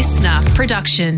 listener production.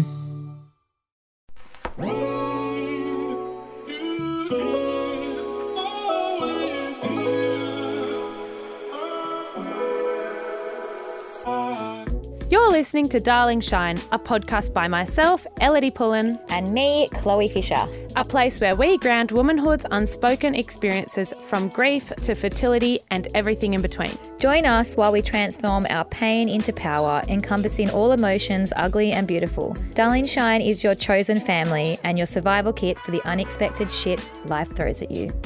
You're listening to Darling Shine, a podcast by myself, Elodie Pullen, and me, Chloe Fisher. A place where we ground womanhood's unspoken experiences from grief to fertility and everything in between. Join us while we transform our pain into power, encompassing all emotions, ugly and beautiful. Darling Shine is your chosen family and your survival kit for the unexpected shit life throws at you.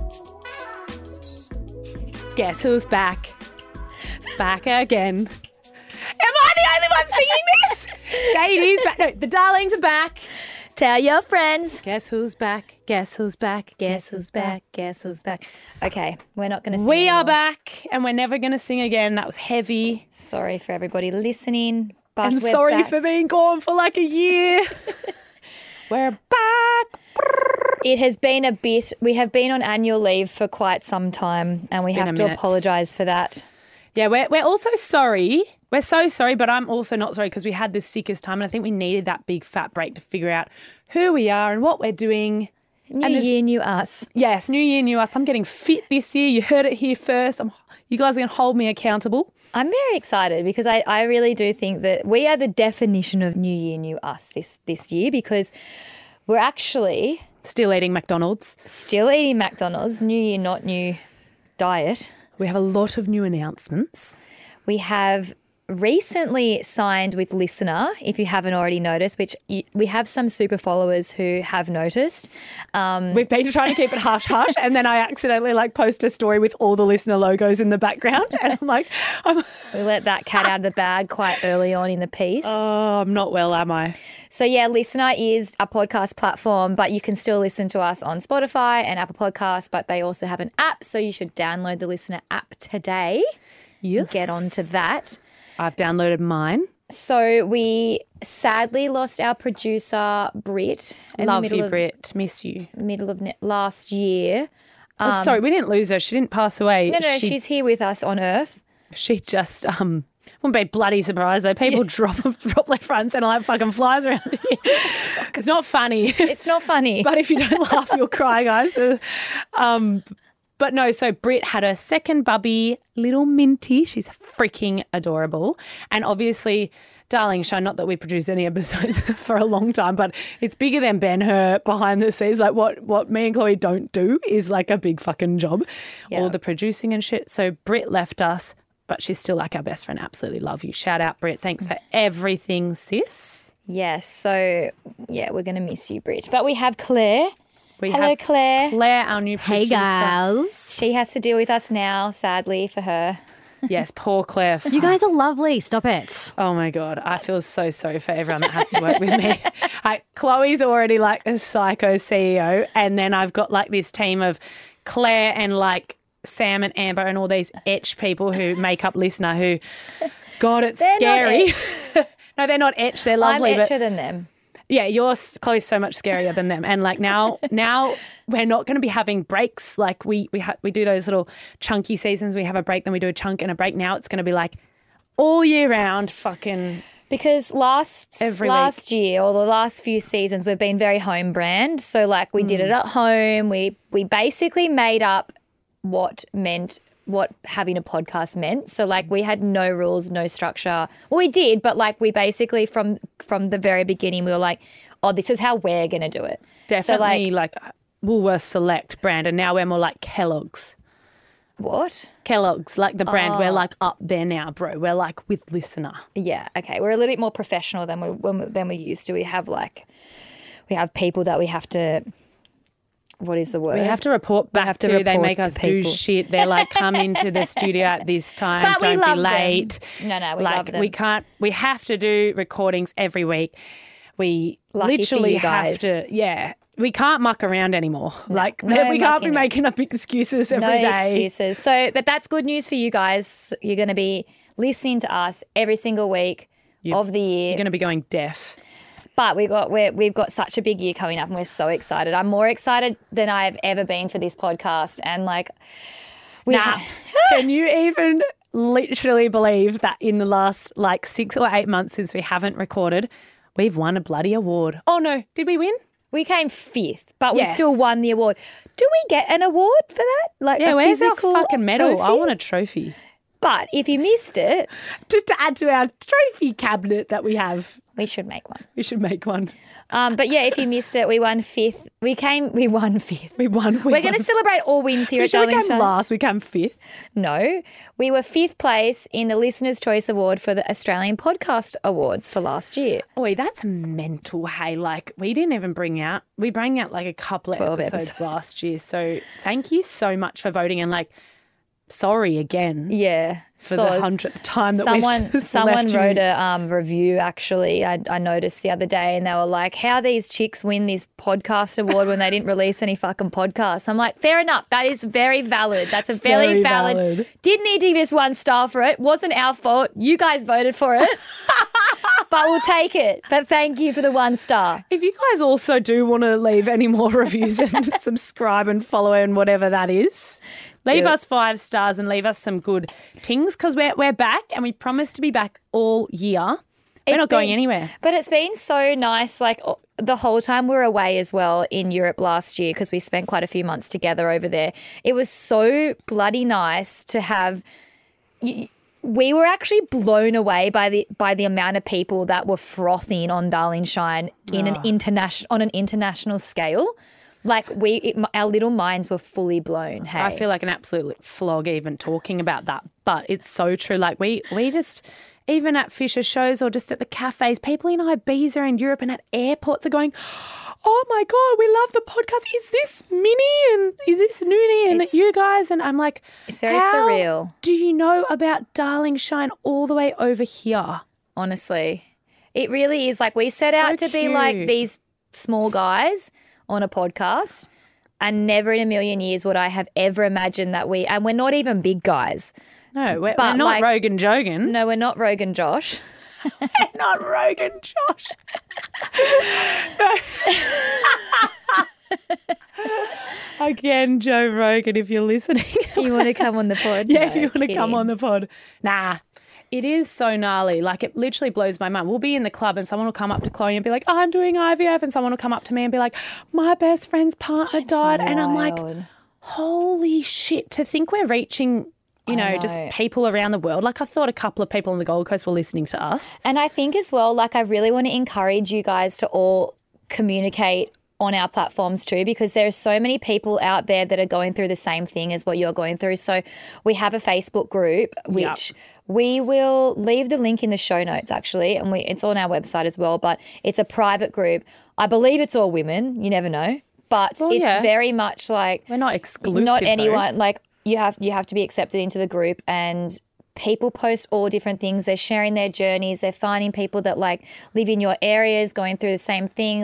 Guess who's back? Back again. Am I the only one singing this? Shady's back. No, the darlings are back. Tell your friends. Guess who's back? Guess who's back? Guess who's back? Guess who's back? Okay, we're not going to sing We anymore. are back and we're never going to sing again. That was heavy. Sorry for everybody listening, but And we're sorry back. for being gone for like a year. We're back. It has been a bit. We have been on annual leave for quite some time and we been have a to minute. apologise for that. Yeah, we're also sorry. We're so sorry, but I'm also not sorry because we had the sickest time and I think we needed that big fat break to figure out who we are and what we're doing. New year, new us. Yes, new year, new us. I'm getting fit this year. You heard it here first. You guys are going to hold me accountable. I'm very excited because I really do think that we are the definition of new year, new us this year because we're actually Still eating McDonald's. still eating McDonald's, new year, not new diet. We have a lot of new announcements. We have recently signed with Listener, if you haven't already noticed, which we have some super followers who have noticed. We've been trying to keep it hush-hush and then I accidentally post a story with all the listener logos in the background and I'm like, We let that cat out of the bag quite early on in the piece. oh, I'm not well, am I? So, yeah, Listener is a podcast platform, but you can still listen to us on Spotify and Apple Podcasts, but they also have an app, so you should download the Listener app today. Yes. Get onto that. I've downloaded mine. So we sadly lost our producer, Britt. In Love the middle you, of, Britt. Miss you. Middle of last year. Oh, sorry, we didn't lose her. She didn't pass away. No, she's here with us on Earth. She just wouldn't be bloody surprised though. People drop left, front, and centre like fucking flies around here. It's not funny. It's not funny. But if you don't laugh, you'll cry, guys. But no, so Britt had her second bubby, little Minty. She's freaking adorable. And obviously, Darling Shine, not that we produced any episodes for a long time, but it's bigger than Ben-Hur behind the scenes. Like what me and Chloe don't do is like a big fucking job. Yeah. All the producing and shit. So Britt left us, but she's still like our best friend. Absolutely love you. Shout out, Britt. Thanks for everything, sis. Yes. So, yeah, we're going to miss you, Britt. But we have Claire. We Hello, have Claire. Claire, our new producer. She has to deal with us now, sadly, for her. Yes, poor Claire. You guys are lovely. Stop it. Oh my God, I feel so sorry for everyone that has to work with me. Chloe's already like a psycho CEO, and then I've got like this team of Claire and like Sam and Amber and all these etch people who make up Listener who, God, it's They're not scary. No, they're not etch, they're lovely. I'm but etcher than them. yeah, Chloe's so much scarier than them. And like now we're not going to be having breaks. Like we do those little chunky seasons. We have a break, then we do a chunk and a break. Now it's going to be like all year round fucking. Because last Every year or the last few seasons we've been very home brand. So like we did it at home. We basically made up what having a podcast meant. So like we had no rules, no structure. Well, we did, but like we basically from the very beginning we were like, oh, this is how we're going to do it. Definitely So like Woolworths Select brand, and now we're more like Kellogg's. what? Kellogg's, like the brand, we're like up there now, bro. We're like with Listener. Yeah, okay. We're a little bit more professional than we used to. We have people that we have to. What is the word? We have to report back have to to. They report make to us do people. shit. They're like, come into the studio at this time. But we Don't love be them. late. No, we like, love them. We can't. We have to do recordings every week. We Lucky for literally you have guys. to. Yeah, we can't muck around anymore. Like no we can't be mucking. making up excuses every No day. excuses. So, but that's good news for you guys. You're going to be listening to us every single week of the year. You're going to be going deaf. But we've got such a big year coming up, and we're so excited. I'm more excited than I've ever been for this podcast. And like, Can you even literally believe that in the last 6 or 8 months since we haven't recorded, we've won a bloody award. Oh no, did we win? We came 5th, but we Yes. still won the award. Do we get an award for that? Like Yeah, a where's our physical fucking medal? I trophy? want a trophy. But if you missed it, To add to our trophy cabinet that we have. we should make one. We should make one. But yeah, if you missed it, we won 5th. We won 5th. We won. We're going to celebrate all wins here We at Darling came Shine. last. We came 5th. No, we were 5th place in the Listener's Choice Award for the Australian Podcast Awards for last year. Oi, that's mental. Hey, we didn't even we bring out a couple of 12 episodes episodes. last year. So thank you so much for voting and sorry again Yeah, for the 100th time that we've just someone left you. wrote a review. Actually, I noticed the other day, and they were like, "How these chicks win this podcast award when they didn't release any fucking podcasts?" I'm like, fair enough. That is very valid. That's a very Very valid. valid. Didn't need to give us 1 star for it. Wasn't our fault. You guys voted for it, but we'll take it. But thank you for the 1 star. If you guys also do want to leave any more reviews and subscribe and follow and whatever that is, leave Do it. us 5 stars and leave us some good tings because we're back and we promise to be back all year. We're It's not going been- anywhere. But it's been so nice, the whole time we were away as well in Europe last year, because we spent quite a few months together over there. It was so bloody nice to have. We were actually blown away by the amount of people that were frothing on Darling Shine on an international scale. Our little minds were fully blown. Hey, I feel like an absolute flog even talking about that, but it's so true. We just, even at Fisher shows or just at the cafes, people in Ibiza and Europe and at airports are going, oh my God, we love the podcast. Is this Minnie and is this Noonie and you guys? And I'm like, It's very how surreal. do you know about Darling Shine all the way over here? honestly, it really is. We set out to be like cute. these small guys on a podcast, and never in a million years would I have ever imagined that and we're not even big guys. No, we're But, not Rogan Jogan. No, we're not Rogan Josh. Not Rogan Josh. Again, Joe Rogan, if you're listening. You want to come on the pod? Yeah, No, if you want to come kidding. on the pod. Nah, it is so gnarly. It literally blows my mind. We'll be in the club and someone will come up to Chloe and be like, I'm doing IVF. And someone will come up to me and be like, my best friend's partner died. And I'm like, Wild. holy shit, to think we're reaching, just know. people around the world. I thought a couple of people on the Gold Coast were listening to us. And I think as well, I really want to encourage you guys to all communicate on our platforms too, because there are so many people out there that are going through the same thing as what you're going through. So we have a Facebook group, which we will leave the link in the show notes actually, and it's on our website as well, but it's a private group. I believe it's all women, you never know, but it's yeah. very much We're not exclusive. not though. anyone, you have to be accepted into the group, and people post all different things. They're sharing their journeys. They're finding people that live in your areas going through the same thing.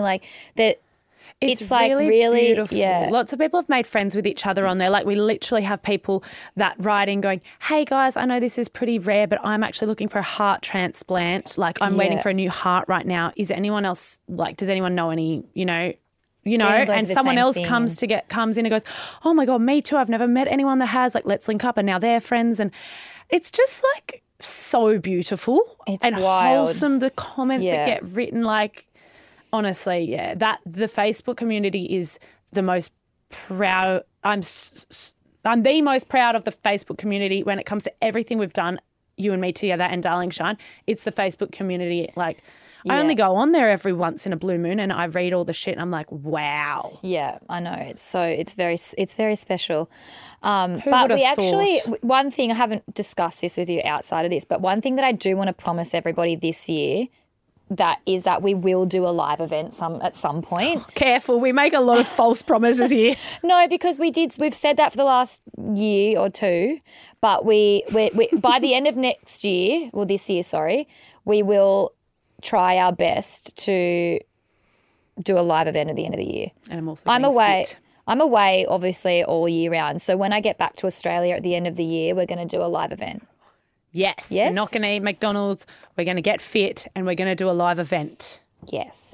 It's really beautiful. yeah. Lots of people have made friends with each other on there. We literally have people that write in going, hey guys, I know this is pretty rare, but I'm actually looking for a heart transplant. I'm waiting Yeah. for a new heart right now. Is anyone else, does anyone know any, Everyone goes and through the someone same else thing comes in and goes, oh my God, me too. I've never met anyone that has, let's link up. And now they're friends. And it's just so beautiful. It's and wild. wholesome. The comments Yeah. that get written, honestly, yeah, the Facebook community is the most proud. I'm the most proud of the Facebook community when it comes to everything we've done, you and me together and Darling Shine. It's the Facebook community. I only go on there every once in a blue moon and I read all the shit and I'm like, wow. Yeah, I know. It's very special. But would've we actually, thought? one thing, I haven't discussed this with you outside of this, but one thing that I do want to promise everybody this year is that we will do a live event at some point. Careful, we make a lot of false promises here. No, because we've said that for the last year or two, but we by the end of next year, well this year, sorry, we will try our best to do a live event at the end of the year. And I'm also I'm getting away. fit. I'm away, obviously, all year round. So when I get back to Australia at the end of the year, we're going to do a live event. Yes. Yes? We're not going to eat McDonald's. We're going to get fit and we're going to do a live event. Yes.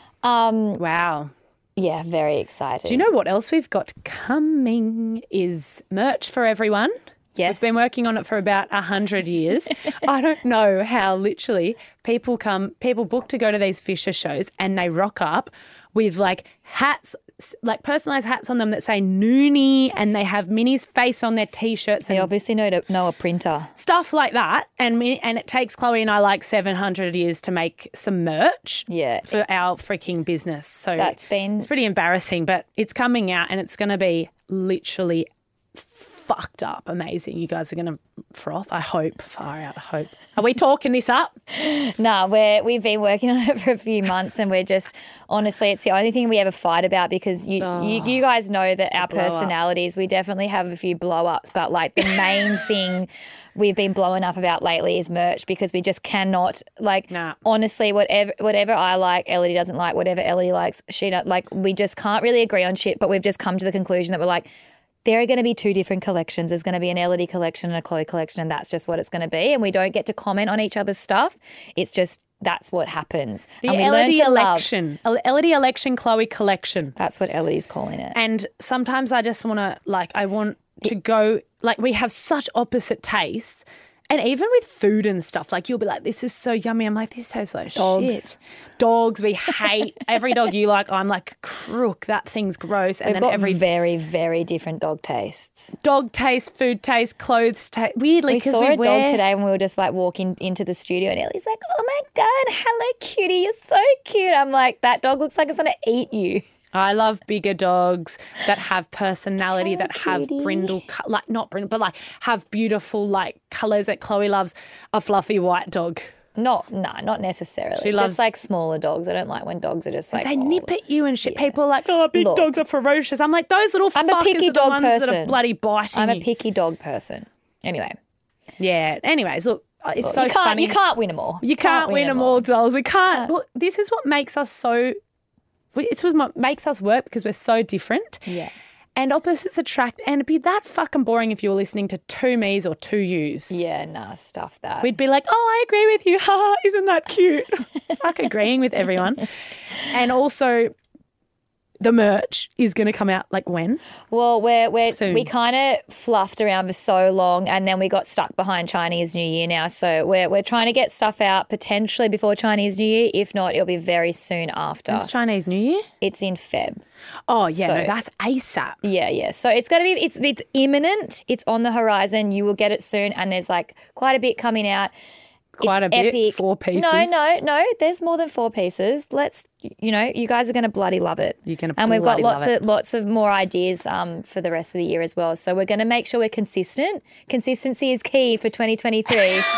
Wow. Yeah, very excited. Do you know what else we've got coming is merch for everyone. Yes. We've been working on it for about 100 years. I don't know how literally people book to go to these Fisher shows and they rock up with like hats, like personalised hats on them that say Noonie, and they have Minnie's face on their T-shirts. They and obviously know a printer. stuff like that. And it takes Chloe and I like 700 years to make some merch for our freaking business. So it's pretty embarrassing, but it's coming out and it's going to be literally fucked up amazing. You guys are going to froth, I hope. Far out, I hope. Are we talking this up? No, we've been working on it for a few months, and we're just, honestly, it's the only thing we ever fight about, because you guys know that our personalities, we definitely have a few blow-ups, but like the main thing we've been blowing up about lately is merch, because we just cannot, honestly, whatever I like, Elodie doesn't like, whatever Elodie likes, she doesn't like, we just can't really agree on shit, but we've just come to the conclusion that we're like, there are going to be two different collections. There's going to be an Elodie collection and a Chloe collection, and that's just what it's going to be. And we don't get to comment on each other's stuff. It's just that's what happens. The Elodie election. Elodie election, Chloe collection. That's what Elodie's calling it. And sometimes I just want to go, like, we have such opposite tastes. And even with food and stuff, like, you'll be like, this is so yummy. I'm like, this tastes like shit. Dogs, we hate. Every dog you like, I'm like, crook, that thing's gross. And We've got very, very different dog tastes. Dog taste, food taste, clothes taste. Weirdly, we saw a dog today when we were just like walking into the studio, and Ellie's like, oh my God, hello cutie, you're so cute. I'm like, that dog looks like it's going to eat you. I love bigger dogs that have personality, that have brindle, like not brindle, but like have beautiful like colours that Chloe loves. A fluffy white dog. Not necessarily. She loves, just like smaller dogs. I don't like when dogs are just like, they nip at you and shit. Yeah. People are like, oh, big dogs are ferocious. I'm like, those little fuckers are the ones that are bloody biting you. I'm a picky dog person. Anyway. Yeah. Anyways, look, it's so funny. You can't win them all. You can't win them all, dolls. We can't. Well, this is what makes us so... It's what makes us work, because we're so different. Yeah. And opposites attract. And it'd be that fucking boring if you were listening to two me's or two you's. Yeah, nah, stuff that. We'd be like, oh, I agree with you. Ha, isn't that cute? Fuck agreeing with everyone. And also, the merch is going to come out like when? Well, we kind of fluffed around for so long, and then we got stuck behind Chinese New Year now. So we're trying to get stuff out potentially before Chinese New Year. If not, it'll be very soon after. It's Chinese New Year? It's in Feb. Oh, yeah, no, that's ASAP. Yeah. So it's going to be, it's imminent. It's on the horizon. You will get it soon, and there's like quite a bit coming out. Quite it's a epic. bit, 4 pieces. No. There's more than 4 pieces. You guys are going to bloody love it. You're going to and we've got bloody lots of more ideas for the rest of the year as well. So we're going to make sure we're consistent. Consistency is key for 2023.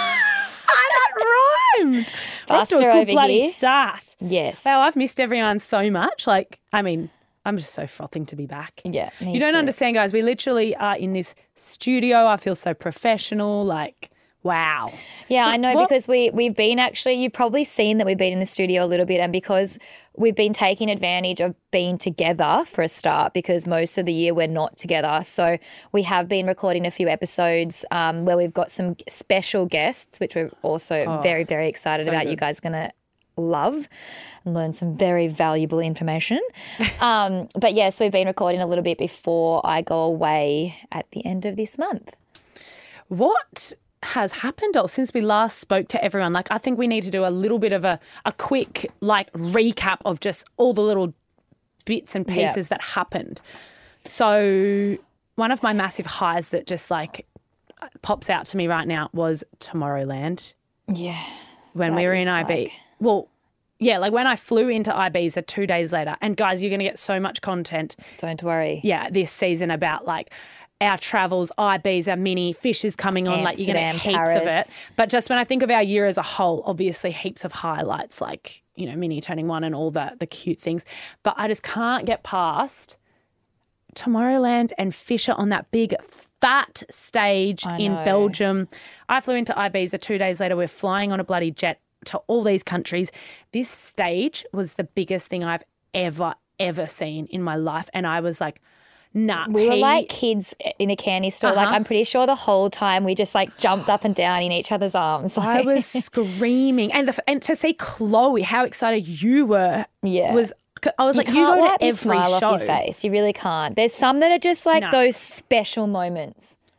That rhymed. Faster off to a good over bloody here. start. Yes. Wow, I've missed everyone so much. Like, I mean, I'm just so frothing to be back. Yeah, you don't understand, guys. We literally are in this studio. I feel so professional. Like, wow. Yeah, So I know, because we've been actually, you've probably seen that we've been in the studio a little bit, and because we've been taking advantage of being together for a start, because most of the year we're not together. So we have been recording a few episodes where we've got some special guests, which we're also very, very excited about. Good. You guys are going to love and learn some very valuable information. But yes, we've been recording a little bit before I go away at the end of this month. What has happened since we last spoke to everyone? Like, I think we need to do a little bit of a quick like recap of just all the little bits and pieces that happened. So one of my massive highs that just like pops out to me right now was Tomorrowland. Yeah. When we were in IB. Well, yeah, like when I flew into Ibiza 2 days later, and guys, you're going to get so much content. Don't worry. Yeah, this season about like our travels, Ibiza, mini, Fish is coming on, like you're going to get heaps of it. But just when I think of our year as a whole, obviously heaps of highlights, like, you know, Mini turning 1 and all the cute things. But I just can't get past Tomorrowland and Fisher on that big fat stage in Belgium. I flew into Ibiza 2 days later. We're flying on a bloody jet to all these countries. This stage was the biggest thing I've ever seen in my life. And I was like, nah. We were like kids in a candy store. Like, I'm pretty sure the whole time we just like jumped up and down in each other's arms. I was screaming. And to see Chloe, how excited you were, was, I was like, you go to every smile show. Off your face. You really can't. There's some that are just like those special moments.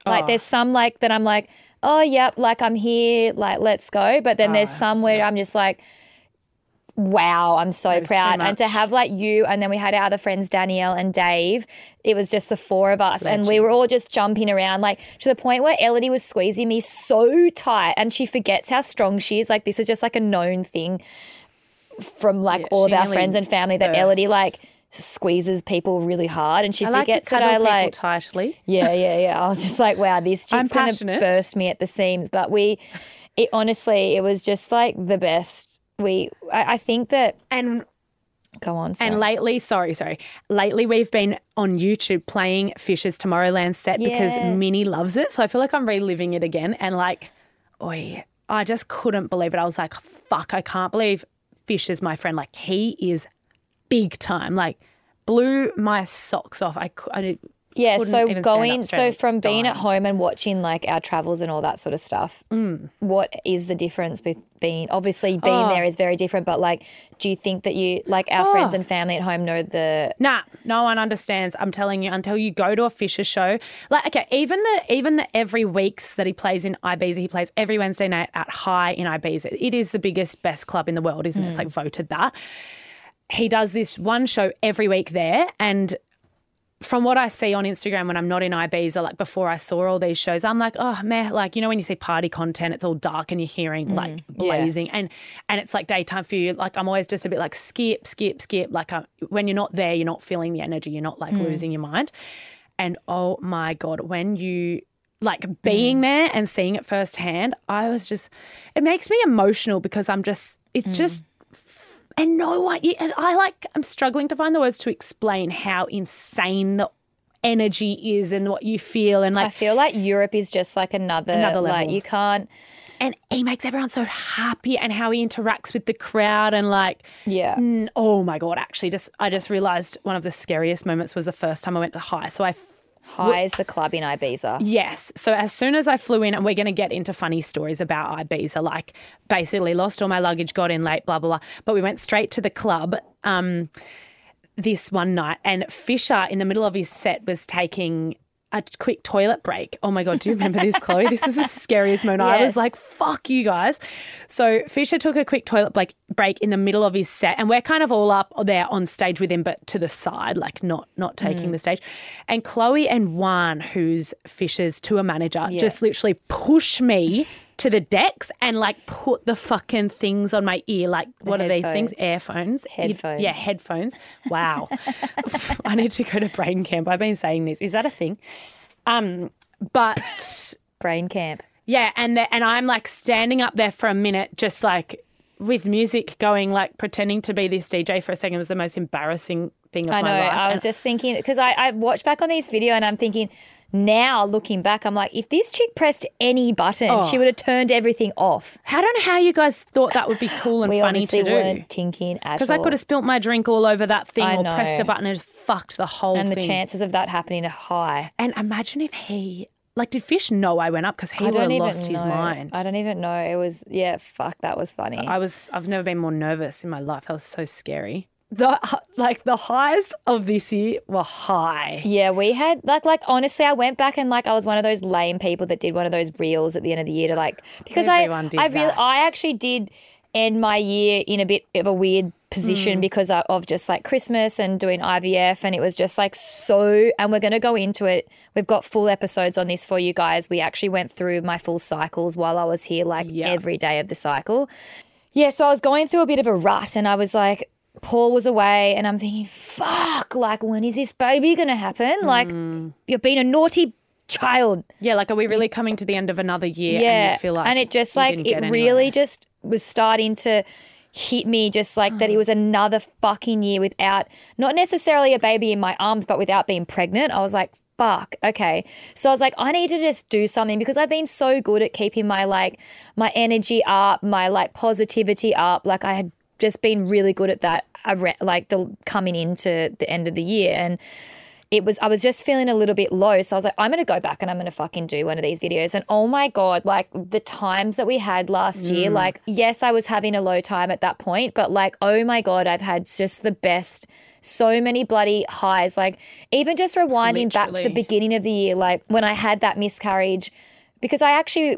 Like there's some like that I'm like, oh, yep, like I'm here, like let's go. But then there's some where I'm just like, wow, I'm so proud. And to have like you, and then we had our other friends, Danielle and Dave, it was just the four of us. And we were all just jumping around, like to the point where Elodie was squeezing me so tight and she forgets how strong she is. Like this is just like a known thing from like all of our friends and family that Elodie like squeezes people really hard and she forgets that I like tightly. Yeah. I was just like, wow, this chick's going to burst me at the seams. But honestly, it was just like the best. I think that go on. Sorry. And lately we've been on YouTube playing Fisher's Tomorrowland set because Minnie loves it. So I feel like I'm reliving it again. And like, I just couldn't believe it. I was like, fuck, I can't believe Fisher's my friend. Like he is big time. Like blew my socks off. So from being at home and watching like our travels and all that sort of stuff, what is the difference being there is very different, but like do you think that you like our friends and family at home know Nah, no one understands. I'm telling you, until you go to a Fisher show, like okay, even the every weeks that he plays in Ibiza, he plays every Wednesday night at High in Ibiza. It is the biggest, best club in the world, isn't it? It's like voted that. He does this one show every week there, and from what I see on Instagram when I'm not in Ibiza, like before I saw all these shows, I'm like, oh man, like, you know, when you see party content, it's all dark and you're hearing like blazing and it's like daytime for you. Like I'm always just a bit like skip. Like when you're not there, you're not feeling the energy. You're not like losing your mind. And oh my God, when you like being there and seeing it firsthand, it makes me emotional because and no one, I'm struggling to find the words to explain how insane the energy is and what you feel. And like, I feel like Europe is just like another level. Like you can't. And he makes everyone so happy and how he interacts with the crowd and like, oh my God, actually I just realised one of the scariest moments was the first time I went to High. So High is the club in Ibiza. Yes. So as soon as I flew in, and we're going to get into funny stories about Ibiza, like basically lost all my luggage, got in late, blah, blah, blah. But we went straight to the club this one night, and Fisher in the middle of his set was taking a quick toilet break. Oh my God, do you remember this, Chloe? This was the scariest moment. Yes. I was like, fuck you guys. So Fisher took a quick toilet break in the middle of his set, and we're kind of all up there on stage with him, but to the side, like not taking the stage. And Chloe and Juan, who's Fisher's tour manager, just literally push me to the decks and like put the fucking things on my ear. Like what are these things? Earphones. Headphones. Yeah, headphones. Wow. I need to go to brain camp. I've been saying this. Is that a thing? But brain camp. Yeah, and I'm like standing up there for a minute just like with music going, like pretending to be this DJ for a second. It was the most embarrassing thing of my life. I was just thinking, because I watched back on this video and I'm thinking, now looking back, I'm like, if this chick pressed any button, she would have turned everything off. I don't know how you guys thought that would be cool and funny to do. We weren't thinking at all. Because I could have spilt my drink all over that thing or pressed a button and just fucked the whole thing. And the chances of that happening are high. And imagine if did Fish know I went up? Because he would have lost his mind. I don't even know. It was, fuck, that was funny. So I've never been more nervous in my life. That was so scary. The highs of this year were high. Yeah, we had like honestly, I went back and like I was one of those lame people that did one of those reels at the end of the year to like, because I actually did end my year in a bit of a weird position because of just like Christmas and doing IVF, and it was just like and we're going to go into it. We've got full episodes on this for you guys. We actually went through my full cycles while I was here, like every day of the cycle. Yeah, so I was going through a bit of a rut and I was like, Paul was away and I'm thinking, fuck, like when is this baby going to happen? Like you're being a naughty child. Yeah, like are we really coming to the end of another year? Yeah, and you feel like and it just like it really just was starting to hit me just like that it was another fucking year without not necessarily a baby in my arms but without being pregnant. I was like, fuck, okay. So I was like, I need to just do something because I've been so good at keeping my like my energy up, my like positivity up. Like I had just been really good at that like the coming into the end of the year, and I was just feeling a little bit low. So I was like, I'm going to go back and I'm going to fucking do one of these videos. And oh my God, like the times that we had last year, like, yes, I was having a low time at that point, but like, oh my God, I've had just the best so many bloody highs. Like even just rewinding back to the Literally. beginning of the year, like when I had that miscarriage, because I actually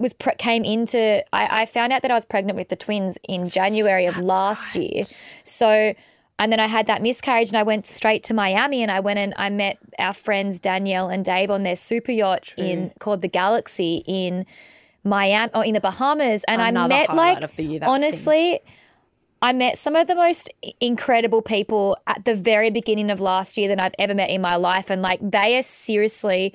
I found out that I was pregnant with the twins in January of last year. So, and then I had that miscarriage and I went straight to Miami and I went and I met our friends Danielle and Dave on their super yacht called the Galaxy in Miami or in the Bahamas. And Another I met highlight of the year, that honestly, I met some of the most incredible people at the very beginning of last year that I've ever met in my life. And like they are seriously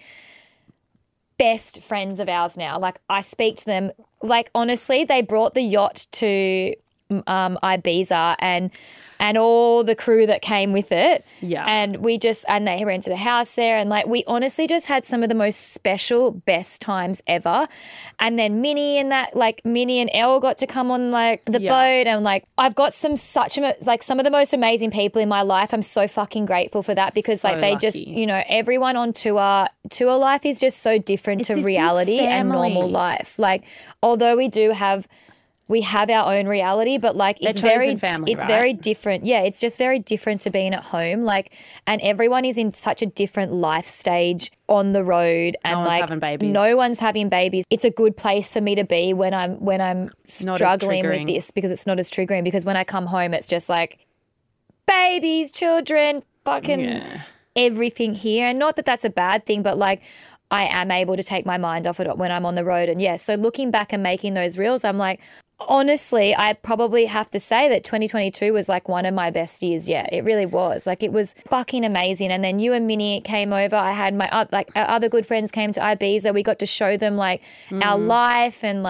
best friends of ours now. Like I speak to them, like honestly, they brought the yacht to Ibiza and all the crew that came with it. Yeah. And they rented a house there and like we honestly just had some of the most special, best times ever. And then Minnie and Elle got to come on like the boat and like I've got some of the most amazing people in my life. I'm so fucking grateful for that because like they just, lucky. you know, everyone on tour life is just so different to this big reality and normal family. life. Like although we have our own reality, but like it's chosen family, right? very different. Yeah, it's just very different to being at home. Like, and everyone is in such a different life stage on the road, and one's like having babies. no one's having babies. It's a good place for me to be when I'm not as struggling with triggering. this because it's not as triggering. Because when I come home, it's just like babies, children, fucking everything here. And not that that's a bad thing, but like I am able to take my mind off it when I'm on the road. And yeah, so looking back and making those reels, I'm like, honestly, I probably have to say that 2022 was like one of my best years yet. It really was. Like it was fucking amazing. And then you and Minnie came over. I had our other good friends came to Ibiza. We got to show them like our life and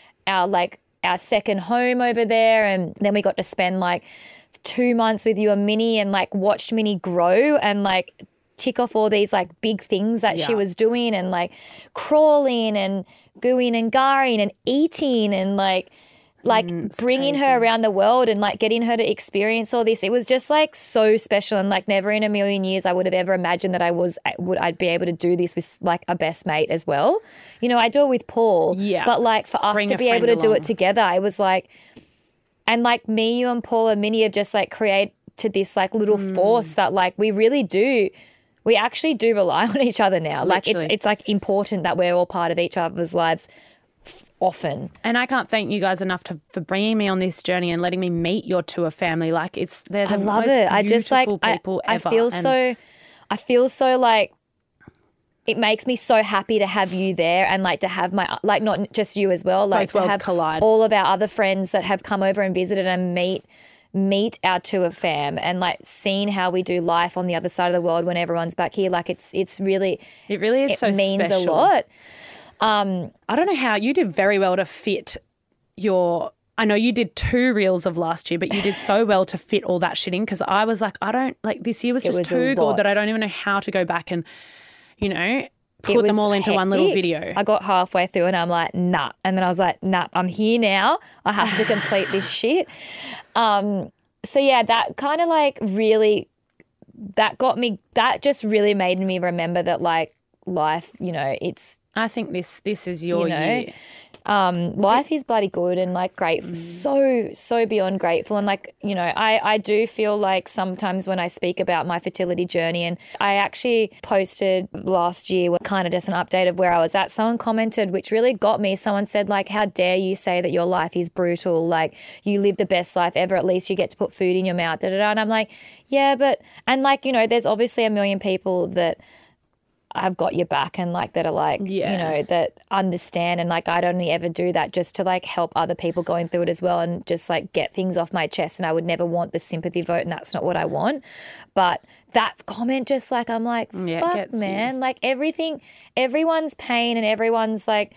our second home over there. And then we got to spend like 2 months with you and Minnie and like watched Minnie grow and like tick off all these like big things that she was doing and like crawling and gooing and garring and eating and like bringing her around the world and like getting her to experience all this. It was just like so special and like never in a million years I would have ever imagined that I'd be able to do this with like a best mate as well. You know, I do it with Paul, but like for us Bring to a be able friend to do along. it together, it was like, and like me, you and Paul and Minnie have just like created this like little force that like we actually do rely on each other now. Literally. Like it's like important that we're all part of each other's lives often. And I can't thank you guys enough for bringing me on this journey and letting me meet your tour family. Like they're the I love most it. I just like beautiful people I ever. I feel so like it makes me so happy to have you there and like to have my like not just you as well, like Both to worlds have collide. all of our other friends that have come over and visited and meet our tour fam and like seeing how we do life on the other side of the world when everyone's back here. Like it really is so means special. a lot. I don't know how you did very well to fit I know you did 2 reels of last year, but you did so well to fit all that shit in because I was like, this year was just was a too good that lot. I don't even know how to go back and, you know, It put them was all into one little hectic. video. I got halfway through and I'm like, nah. And then I was like, nah, I'm here now. I have to complete this shit. So yeah, that kind of like really, that just really made me remember that like life, you know, I think this is your you know, year. life is bloody good and like grateful, so beyond grateful. And like, you know, I do feel like sometimes when I speak about my fertility journey, and I actually posted last year kind of just an update of where I was at. Someone commented, which really got me. Someone said like, how dare you say that your life is brutal? Like you live the best life ever. At least you get to put food in your mouth. Da, da, da. And I'm like, yeah, but, and like, you know, there's obviously a million people that have got your back and like that are like, you know, that understand. And like, I'd only ever do that just to like help other people going through it as well and just like get things off my chest. And I would never want the sympathy vote and that's not what I want. But that comment just like, I'm like, fuck man, like everyone's pain and everyone's like,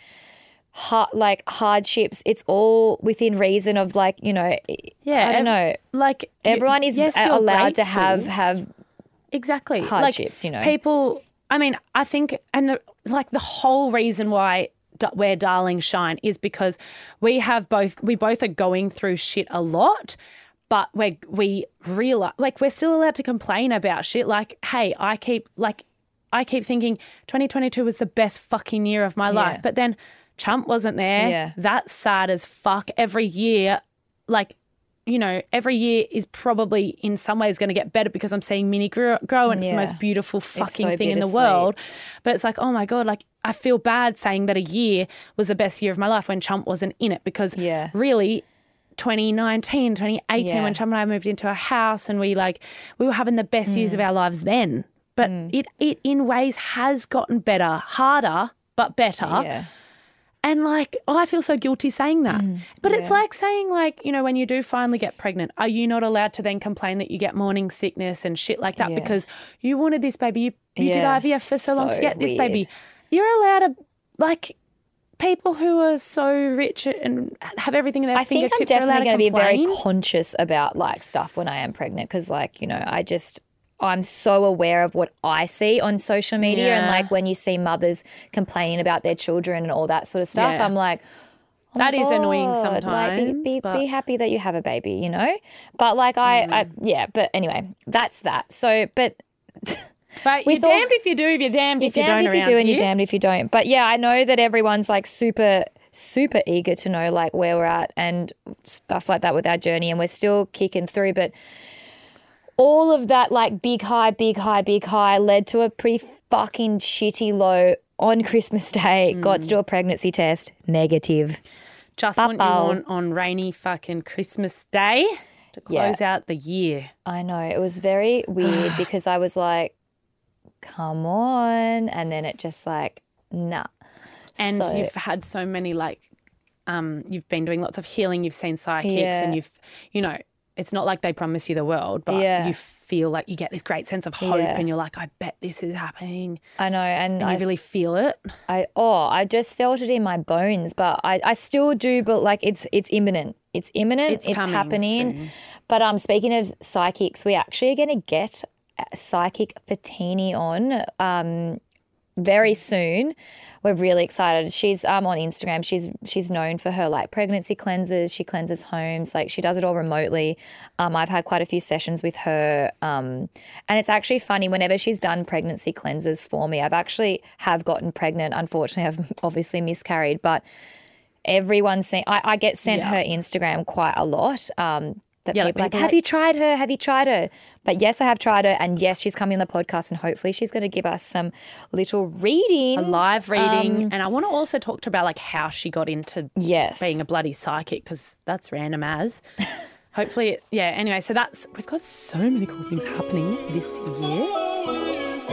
hardships, it's all within reason of like, you know, I don't know. Like Everyone is yes, you're allowed to grateful. have Exactly. hardships, like, you know. People, I mean, I think, and the whole reason why where darlings shine is because we both are going through shit a lot, but we realize, like, we're still allowed to complain about shit. Like, hey, I keep thinking 2022 was the best fucking year of my life, but then Chump wasn't there. Yeah. That's sad as fuck. Every year, like, you know, every year is probably in some ways going to get better because I'm seeing Minnie grow and it's the most beautiful fucking thing in the world. But it's like, oh my God, like I feel bad saying that a year was the best year of my life when Chump wasn't in it because really 2019, 2018 when Chump and I moved into a house and we were having the best years of our lives then. But it in ways has gotten better, harder, but better. Yeah. And like, I feel so guilty saying that. But it's like saying like, you know, when you do finally get pregnant, are you not allowed to then complain that you get morning sickness and shit like that because you wanted this baby, you did IVF for so long to get this baby. You're allowed to, like, people who are so rich and have everything in their fingertips are allowed to complain. I think I'm definitely going to be very conscious about like stuff when I am pregnant because like, you know, I'm so aware of what I see on social media and like when you see mothers complaining about their children and all that sort of stuff, I'm like, oh that is God. annoying sometimes. Like, be happy that you have a baby, you know? But like but anyway, that's that. So, but you're damned if you do, you're damned if you don't. You're damned if you do and you're damned if you don't. But yeah, I know that everyone's like super eager to know like where we're at and stuff like that with our journey and we're still kicking through, but all of that like big high led to a pretty fucking shitty low on Christmas Day. Got to do a pregnancy test, negative. Just what you want on rainy fucking Christmas Day to close out the year. I know. It was very weird because I was like, come on. And then it just like, nah. And you've had so many like, you've been doing lots of healing, you've seen psychics and you've, you know, it's not like they promise you the world, but you feel like you get this great sense of hope and you're like, I bet this is happening. I know. And you really feel it. I just felt it in my bones, but I still do, but like it's imminent. It's imminent. It's happening. Soon. But speaking of psychics, we actually are going to get Psychic Fatini on very soon. We're really excited. She's on Instagram. She's known for her like pregnancy cleanses. She cleanses homes. Like she does it all remotely. I've had quite a few sessions with her. And it's actually funny whenever she's done pregnancy cleanses for me. I've actually gotten pregnant. Unfortunately, I've obviously miscarried, but everyone's saying I get sent her Instagram quite a lot. People like, have you tried her? Have you tried her? But yes, I have tried her. And yes, she's coming on the podcast and hopefully she's going to give us some little readings. A live reading. And I want to also talk to her about like how she got into being a bloody psychic because that's random as. Hopefully, anyway, so we've got so many cool things happening this year.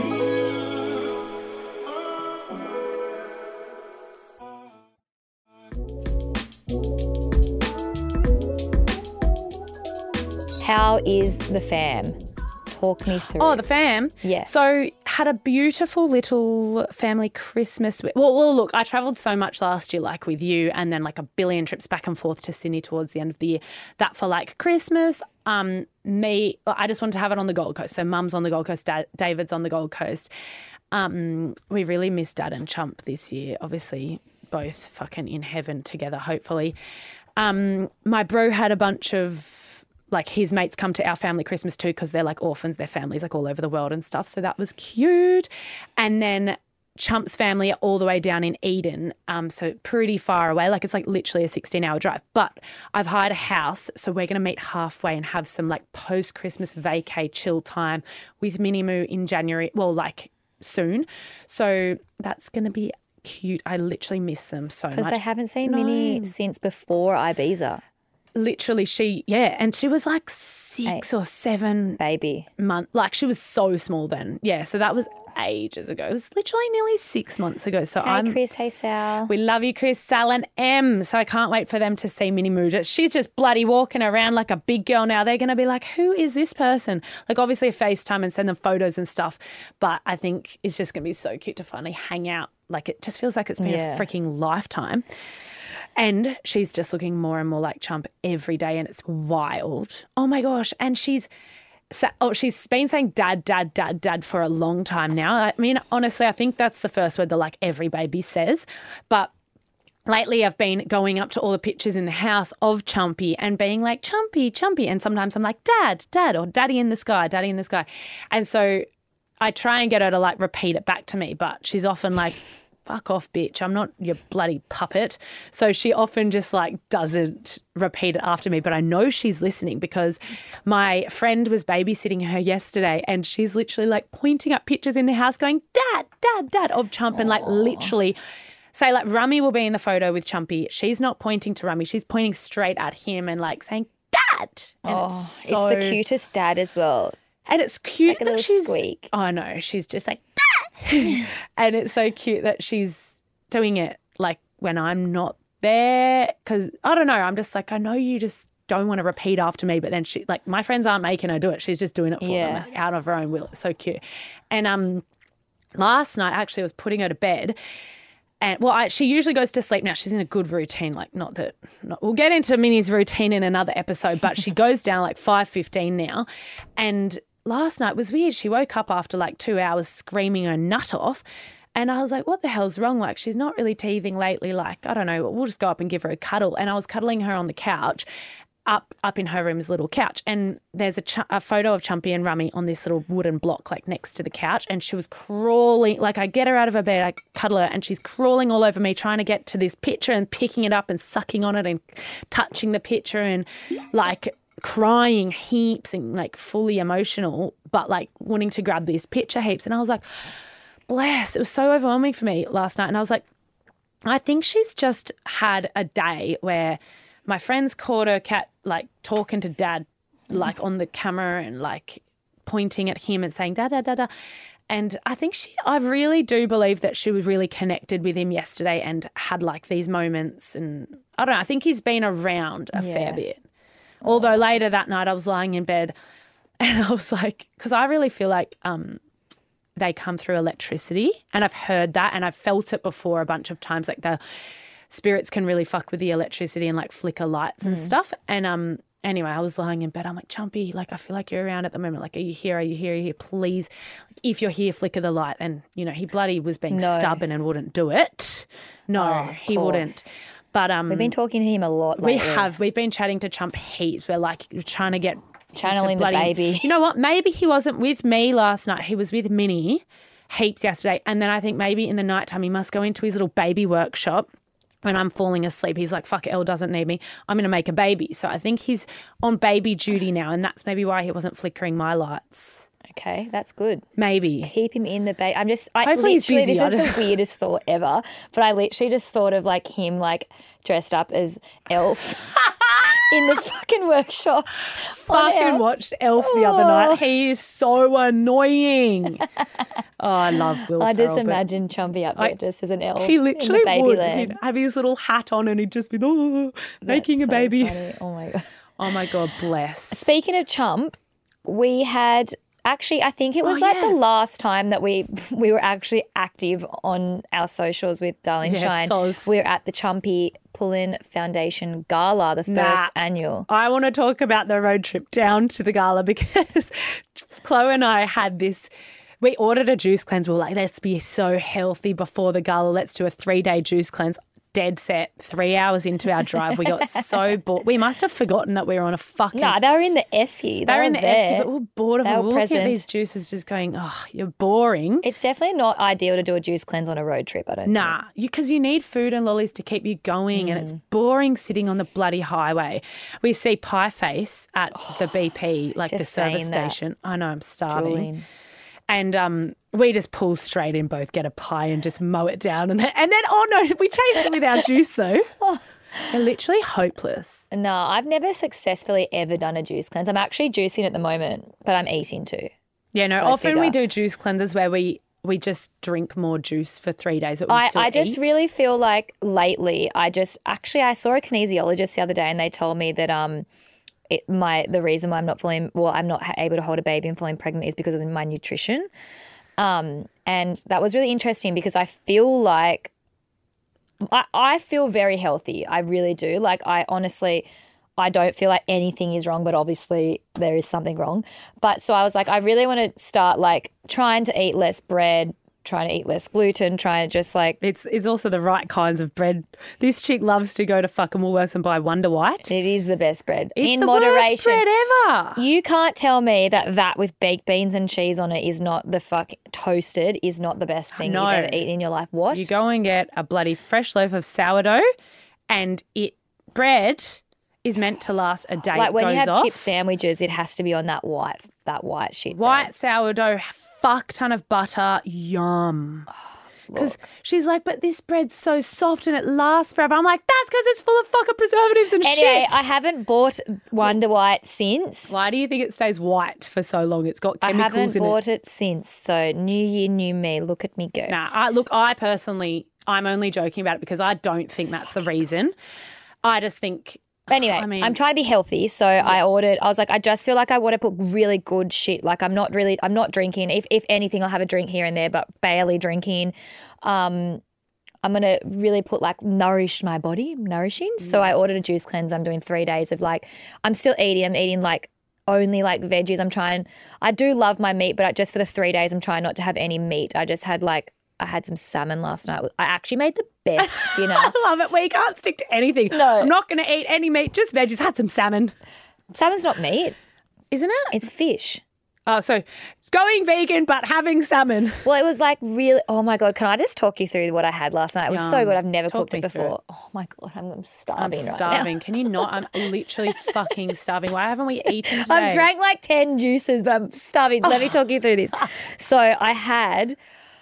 How is the fam? Talk me through. Oh, the fam? Yes. So had a beautiful little family Christmas. Well, look, I travelled so much last year, like with you, and then like a billion trips back and forth to Sydney towards the end of the year. That for like Christmas, I just wanted to have it on the Gold Coast. So Mum's on the Gold Coast, David's on the Gold Coast. We really missed Dad and Chump this year. Obviously, both fucking in heaven together, hopefully. My bro had a bunch of like his mates come to our family Christmas too because they're like orphans, their families like all over the world and stuff. So that was cute. And then Chump's family are all the way down in Eden, so pretty far away. Like it's like literally a 16-hour drive. But I've hired a house, so we're going to meet halfway and have some like post-Christmas vacay chill time with Minnie Moo in January, well, like soon. So that's going to be cute. I literally miss them so much. Because they haven't seen Minnie since before Ibiza. Literally and she was like 6 or 7 baby months. Like she was so small then. Yeah, so that was ages ago. It was literally nearly 6 months ago. So hey Chris, hey Sal. We love you, Chris, Sal and Em. So I can't wait for them to see Minnie Moo. She's just bloody walking around like a big girl now. They're going to be like, who is this person? Like obviously a FaceTime and send them photos and stuff. But I think it's just going to be so cute to finally hang out. Like it just feels like it's been a freaking lifetime. And she's just looking more and more like Chump every day and it's wild. Oh, my gosh. And she's been saying dad, dad, dad, dad for a long time now. I mean, honestly, I think that's the first word that like every baby says. But lately I've been going up to all the pictures in the house of Chumpy and being like, Chumpy, Chumpy. And sometimes I'm like, dad, dad, or daddy in the sky, daddy in the sky. And so I try and get her to like repeat it back to me, but she's often like, fuck off, bitch. I'm not your bloody puppet. So she often just like doesn't repeat it after me, but I know she's listening because my friend was babysitting her yesterday and she's literally like pointing up pictures in the house going, Dad, Dad, Dad of Chump and like literally say like Rummy will be in the photo with Chumpy. She's not pointing to Rummy. She's pointing straight at him and like saying, Dad. And it's the cutest dad as well. And it's cute like a that little she's squeak. Oh no, she's just like and it's so cute that she's doing it like when I'm not there because I don't know, I'm just like I know you just don't want to repeat after me, but then she like my friends aren't making her do it. She's just doing it for them like, out of her own will. It's so cute. And last night actually I was putting her to bed. And she usually goes to sleep now. She's in a good routine. Like we'll get into Minnie's routine in another episode, but she goes down like 5:15 now. And last night was weird. She woke up after like 2 hours screaming her nut off. And I was like, what the hell's wrong? Like, she's not really teething lately. Like, I don't know. We'll just go up and give her a cuddle. And I was cuddling her on the couch. Up in her room's little couch, and there's a photo of Chumpy and Rummy on this little wooden block like next to the couch, and she was crawling, like I get her out of her bed, I cuddle her, and she's crawling all over me trying to get to this picture and picking it up and sucking on it and touching the picture and like crying heaps and like fully emotional, but like wanting to grab this picture heaps. And I was like, bless, it was so overwhelming for me last night. And I was like, I think she's just had a day where my friends caught her cat like talking to Dad like on the camera and like pointing at him and saying da da da da. And I think I really do believe that she was really connected with him yesterday and had like these moments. And I don't know, I think he's been around a fair bit. Although later that night I was lying in bed and I was like, because I really feel like they come through electricity, and I've heard that and I've felt it before a bunch of times, like the spirits can really fuck with the electricity and like flicker lights and stuff. And anyway, I was lying in bed. I'm like, Chumpy, like I feel like you're around at the moment. Like, are you here? Are you here? Are you here? Please, like, if you're here, flicker the light. And you know, he bloody was being stubborn and wouldn't do it. No, he wouldn't. But we've been talking to him a lot lately. We have. We've been chatting to Chump heaps. We're like trying to get channeling the baby. You know what? Maybe he wasn't with me last night. He was with Minnie heaps yesterday. And then I think maybe in the nighttime he must go into his little baby workshop. When I'm falling asleep, he's like, fuck it, Elle doesn't need me. I'm going to make a baby. So I think he's on baby duty now, and that's maybe why he wasn't flickering my lights. Okay, that's good. Maybe. Keep him in the baby. Hopefully he's busy. This is the weirdest thought ever, but I literally just thought of like him like dressed up as Elf in the fucking workshop. Fucking watched Elf the other night. He is so annoying. Oh, I love Will Ferrell. I just imagine Chumpy up there just as an elf. He literally in the would. land. He'd have his little hat on and he'd just be making a baby. Funny. Oh my God. Oh my God, bless. Speaking of Chump, we had actually, I think it was the last time that we were actually active on our socials with Darling Shine. We were at the Chumpy Pull-In Foundation Gala, the first annual. I want to talk about the road trip down to the gala because Chloe and I had this. We ordered a juice cleanse. We were like, let's be so healthy before the gala. Let's do a 3-day juice cleanse. Dead set. 3 hours into our drive, we got so bored. We must have forgotten that we were on a fucking... No, they were in the esky. They were in the esky, but we were bored of it. We were looking at these present. juices just going, oh, you're boring. It's definitely not ideal to do a juice cleanse on a road trip, I don't think. Because you need food and lollies to keep you going and it's boring sitting on the bloody highway. We see Pie Face at the BP, like the service station. I know, I'm starving. Drooling. And we just pull straight in, both get a pie and just mow it down. And then oh no, we chase it with our juice though. They're literally hopeless. No, I've never successfully ever done a juice cleanse. I'm actually juicing at the moment, but I'm eating too. Yeah, no, often we do juice cleanses where we just drink more juice for 3 days. But I just really feel like lately I saw a kinesiologist the other day and they told me that the reason why I'm not able to hold a baby and falling pregnant is because of my nutrition. And that was really interesting because I feel like I feel very healthy. I really do. Like I don't feel like anything is wrong, but obviously there is something wrong. But so I was like, I really want to start like trying to eat less bread, trying to eat less gluten, trying to just like. It's also the right kinds of bread. This chick loves to go to fucking Woolworths and buy Wonder White. It is the best bread. It's in the moderation. worst bread ever. You can't tell me that with baked beans and cheese on it is not toasted is not the best thing No. you've ever eaten in your life. What? You go and get a bloody fresh loaf of sourdough, and bread is meant to last a day. Like it when goes you have off. chip sandwiches, it has to be on that white shit. White bread. sourdough, fuck ton of butter, yum. Because she's like, but this bread's so soft and it lasts forever. I'm like, that's because it's full of fucking preservatives and Anyway, shit. I haven't bought Wonder White since. Why do you think it stays white for so long? It's got I chemicals haven't in bought it. it since. So new year, new me. Look at me go. Nah, I personally, I'm only joking about it because I don't think that's the reason. I just think Anyway, I'm trying to be healthy, so I was like, I just feel like I want to put really good shit. Like I'm not drinking. If anything, I'll have a drink here and there, but barely drinking. I'm going to really put like nourish my body, nourishing. So I ordered a juice cleanse. I'm doing 3 days of like, I'm still eating. I'm eating like only like veggies. I do love my meat, but just for the 3 days, I'm trying not to have any meat. I had some salmon last night. I actually made the best dinner. I love it. We can't stick to anything. No. I'm not going to eat any meat, just veggies. Had some salmon. Salmon's not meat. Isn't it? It's fish. Oh, so it's going vegan but having salmon. Well, it was like really, oh my God, can I just talk you through what I had last night? It was so Yum. good. I've never Talk cooked it me through before. it. Oh my God, I'm I'm starving right starving. now. Can you not? I'm literally fucking starving. Why haven't we eaten today? I've drank like 10 juices, but I'm starving. Let me talk you through this. So I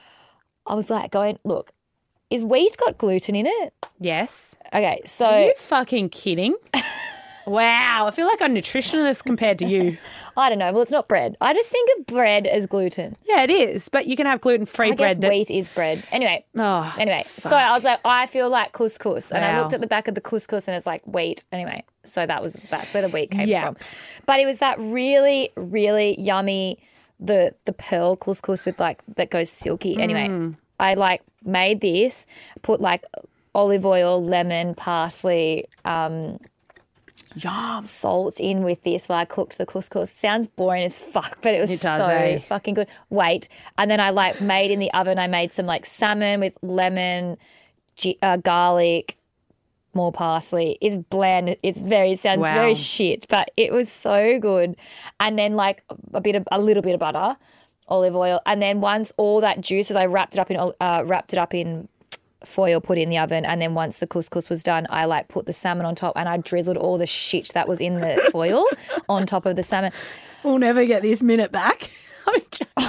was like going, look, is wheat got gluten in it? Yes. Okay, Are so you fucking kidding? Wow. I feel like I'm nutritionalist compared to you. I don't know. Well, it's not bread. I just think of bread as gluten. Yeah, it is. But you can have gluten-free I guess bread. That's... wheat is bread. Anyway, Oh, so I was like, I feel like couscous. And I Wow. looked at the back of the couscous and it's like wheat. Anyway, so that's where the wheat came Yeah. from. But it was that really, really yummy, the pearl couscous with like, that goes silky. Anyway, I like made this, put like olive oil, lemon, parsley, yum. salt in with this while I cooked the couscous. Sounds boring as fuck, but it was It does, so eh? fucking good. Wait, and then I like made in the oven. I made some like salmon with lemon, garlic, more parsley. It's bland. Sounds Wow. very shit, but it was so good. And then like a little bit of butter, olive oil, and then once all that juices, I wrapped it up in foil, put it in the oven, and then once the couscous was done, I like put the salmon on top and I drizzled all the shit that was in the foil on top of the salmon. We'll never get this minute back. I'm joking.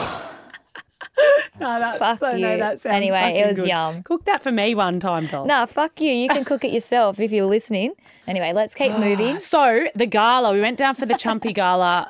No, that's Fuck so, you. no, that sounds Anyway, it fucking was good. yum. Cook that for me one time, doll. Nah, fuck you. You can cook it yourself if you're listening. Anyway, let's keep moving. So the gala, we went down for the Chumpy Gala.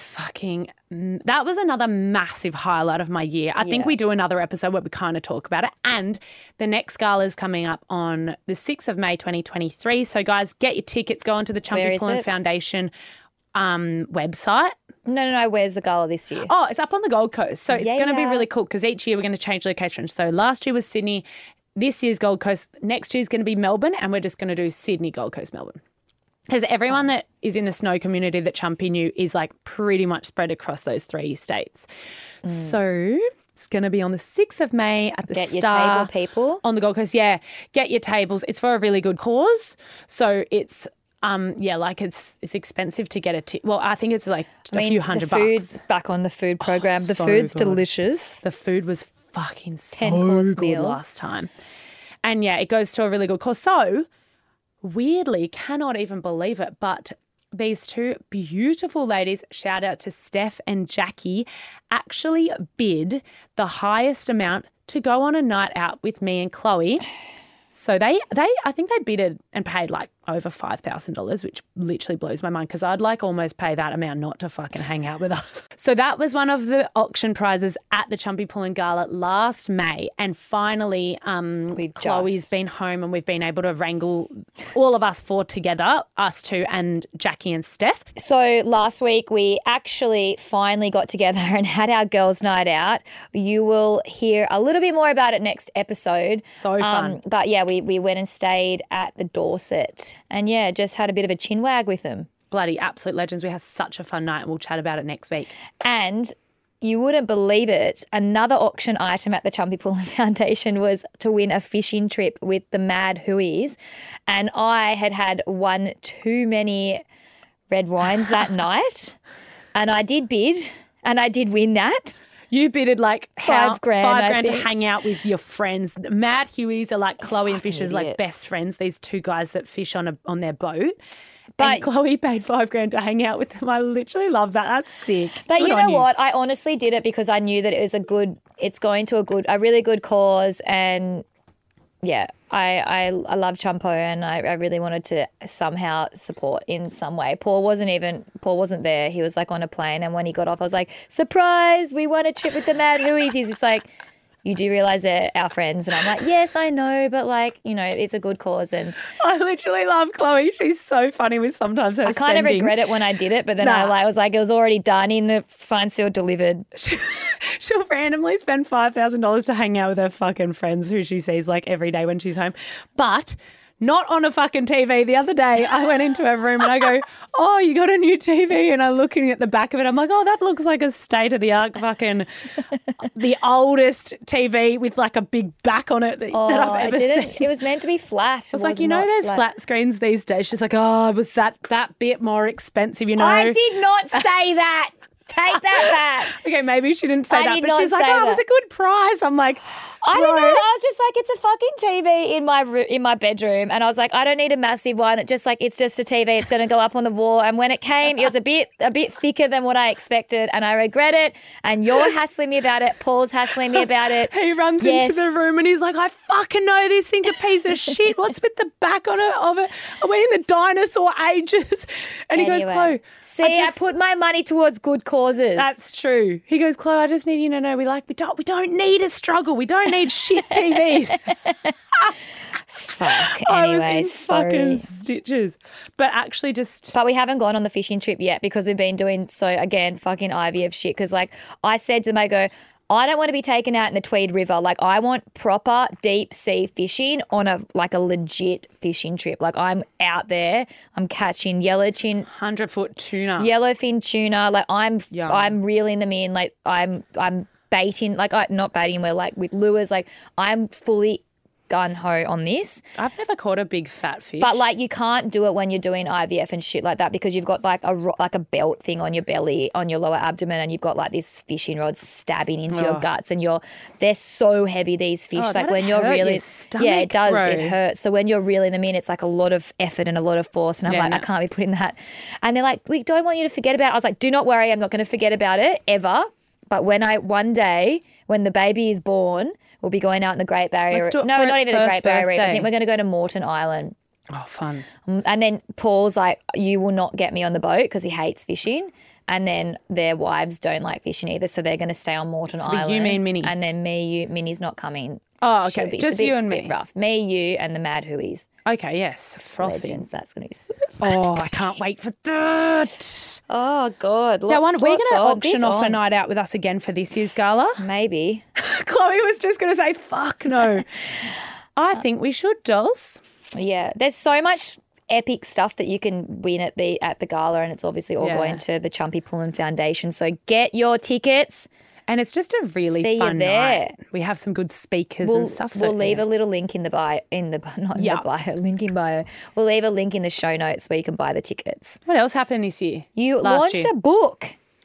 That was another massive highlight of my year. I think Yeah. we do another episode where we kind of talk about it. And the next gala is coming up on the 6th of May 2023. So guys, get your tickets. Go onto the Where Chumpy is Pullen it? Foundation website. No. Where's the gala this year? Oh, it's up on the Gold Coast. So it's going to be Yeah. really cool because each year we're going to change locations. So last year was Sydney. This year's Gold Coast. Next year's going to be Melbourne. And we're just going to do Sydney, Gold Coast, Melbourne. Because everyone that is in the snow community that Chumpy knew is like pretty much spread across those 3 states. So it's going to be on the 6th of May at the Get your Star table, people. on the Gold Coast. Yeah, get your tables. It's for a really good cause. So it's it's expensive to get a tip. Well, I think it's like a few $100 the food's back on the food program. The so food's good. delicious. The food was fucking so 10-course good meal. last time. And yeah, it goes to a really good cause. So weirdly, cannot even believe it, but these two beautiful ladies, shout out to Steph and Jackie, actually bid the highest amount to go on a night out with me and Chloe. So I think they bidded and paid like over $5,000, which literally blows my mind because I'd like almost pay that amount not to fucking hang out with us. So that was one of the auction prizes at the Chumpy Pullen Gala last May. And finally, Chloe's been home and we've been able to wrangle all of us 4 together, us 2 and Jackie and Steph. So last week we actually finally got together and had our girls' night out. You will hear a little bit more about it next episode. So fun. But yeah, we went and stayed at the Dorset and yeah, just had a bit of a chinwag with them. Bloody absolute legends. We had such a fun night and we'll chat about it next week. And you wouldn't believe it, another auction item at the Chumpy Pullen Foundation was to win a fishing trip with the Mad Hueys. And I had one too many red wines that night. And I did bid and I did win that. You bidded like $5 grand, I $5 grand to think. hang out with your friends. The Mad Hueys are like Chloe and Fisher's like idiot. best friends. These two guys that fish on their boat. But- and Chloe paid $5 grand to hang out with them. I literally love that. That's sick. But Good you on know what? I honestly did it because I knew that it's going to a really good cause. And yeah, I love Chumpo and I really wanted to somehow support in some way. Paul wasn't there. He was like on a plane. And when he got off, I was like, surprise, we won a trip with the Mad Hueys. He's just like, you do realise they're our friends. And I'm like, yes, I know. But like, you know, it's a good cause. And I literally love Chloe. She's so funny with sometimes her I kind of spending. regret it when I did it. But then Nah. I was like, it was already done in the signed, sealed, delivered. She'll randomly spend $5,000 to hang out with her fucking friends who she sees like every day when she's home. But not on a fucking TV. The other day I went into her room and I go, oh, you got a new TV? And I'm looking at the back of it. I'm like, oh, that looks like a state-of-the-art fucking, the oldest TV with like a big back on it that I've ever seen. It was meant to be flat. I was like, you know, there's flat screens these days. She's like, oh, was that bit more expensive, you know? I did not say that. Take that back. Okay, maybe she didn't say I that, did but not she's like, say oh, it was that. a good price. I'm like, I don't know. bro. I was just like, it's a fucking TV in my bedroom, and I was like, I don't need a massive one. It's just a TV. It's going to go up on the wall. And when it came, it was a bit thicker than what I expected, and I regret it. And you're hassling me about it. Paul's hassling me about it. He runs into the room and he's like, I fucking know this thing's a piece of shit. What's with the back on it of it? Are we in the dinosaur ages? And he goes, Anyway. Chloe, See, I put my money towards good causes. that's true. He goes, Chloe, I just need you to know we don't need a struggle. We don't need shit TVs. fuck. I was Anyway, in fucking stitches. But actually just But we haven't gone on the fishing trip yet because we've been doing fucking IVF shit. Because like I said to them, I go, I don't want to be taken out in the Tweed River. Like I want proper deep sea fishing on a legit fishing trip. Like I'm out there, I'm catching yellowfin 100-foot tuna. yellowfin tuna. Like Yum. I'm reeling them in. Like I'm baiting. Like not baiting. We're like with lures. Like I'm fully gun ho on this. I've never caught a big fat fish. But like you can't do it when you're doing IVF and shit like that because you've got like a belt thing on your belly, on your lower abdomen, and you've got like this fishing rod stabbing into your guts, and they're so heavy, these fish. like that'd when you're hurt really, your stomach, yeah, it does. bro. It hurts. So when you're reeling them in, it's like a lot of effort and a lot of force. And I'm Yeah, like, no. I can't be putting that. And they're like, we don't want you to forget about it. I was like, do not worry, I'm not going to forget about it ever. But one day when the baby is born, we'll be going out in the Great Barrier. Let's do it No, for not its even the Great first Barrier Reef. I birthday. think we're going to go to Moreton Island. Oh, fun. And then Paul's like, you will not get me on the boat because he hates fishing. And then their wives don't like fishing either, so they're going to stay on Moreton be Island. you, me and Minnie. And then Minnie's not coming. Oh, She'll okay. be- Just it's a bit, you and it's a bit me. rough. Me, you, and the Mad Hueys. Okay, yes. Frothy. Legends. That's going to be so Oh, I can't wait for that. Oh, God. We're going to auction off a night. night out with us again for this year's gala. Maybe. Chloe was just going to say, fuck no. I think we should, dolls. Yeah. There's so much epic stuff that you can win at the gala, and it's obviously all Yeah. going to the Chumpy Pullen Foundation. So get your tickets. And it's just a really See you fun there. night. We have some good speakers and stuff. We'll leave a little link in the bio, not in Yeah. the bio, link in bio. We'll leave a link in the show notes where you can buy the tickets. What else happened this year? You Last launched year? a book.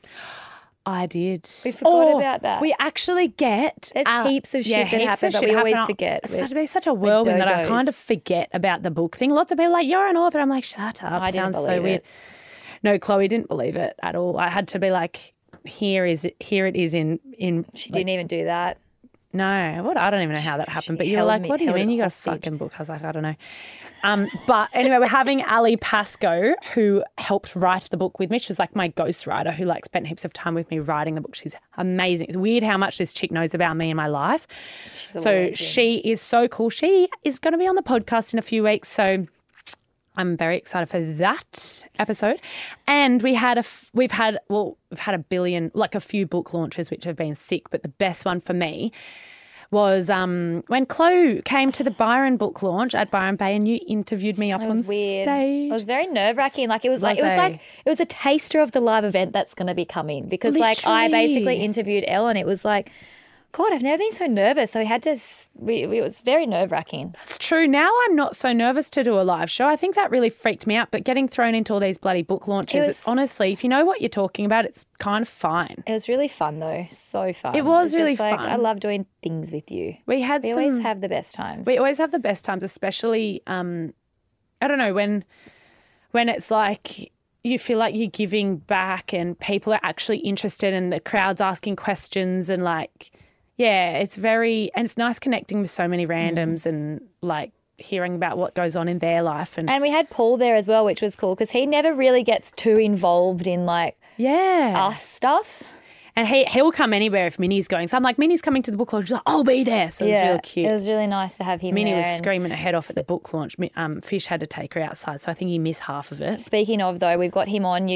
I did. We forgot about that. We actually get... There's heaps of shit that heaps happen, of but shit we always happen. forget. It's to be such a whirlwind that I dodos. kind of forget about the book thing. Lots of people are like, you're an author. I'm like, shut up. I didn't Sounds so believe weird. it. No, Chloe didn't believe it at all. I had to be like, here it is in She didn't even do that. No, what? I don't even know how that happened. But you were held like, me- what do you held mean it you got a hostage. fucking book? I was like, I don't know. But anyway, we're having Ali Pascoe, who helped write the book with me. She's like my ghostwriter who like spent heaps of time with me writing the book. She's amazing. It's weird how much this chick knows about me and my life. a So legend. she is so cool. She is going to be on the podcast in a few weeks. So I'm very excited for that episode. And we've had a billion, like a few book launches which have been sick, but the best one for me was when Chloe came to the Byron book launch at Byron Bay and you interviewed me up It on was weird. stage. It was very nerve-wracking. It was a taster of the live event that's going to be coming because I basically Literally. interviewed Elle and it was like, God, I've never been so nervous. So we had to, it was very nerve-wracking. That's true. Now I'm not so nervous to do a live show. I think that really freaked me out. But getting thrown into all these bloody book launches, was- honestly, if you know what you're talking about, it's kind of fine. It was really fun though. So fun. It was It's really just like, fun. I love doing things with you. We had We some. always have the best times. We always have the best times, especially I don't know when it's like you feel like you're giving back and people are actually interested and the crowd's asking questions and like. Yeah, it's it's nice connecting with so many randoms and like hearing about what goes on in their life. And And we had Paul there as well, which was cool because he never really gets too involved in like yeah. us stuff. And he'll come anywhere if Minnie's going. So I'm like, Minnie's coming to the book launch. She's like, I'll be there. So it was real cute. It was really nice to have him Minnie there. was and screaming her head off at the book launch. Fish had to take her outside. So I think he missed half of it. Speaking of though, we've got him on.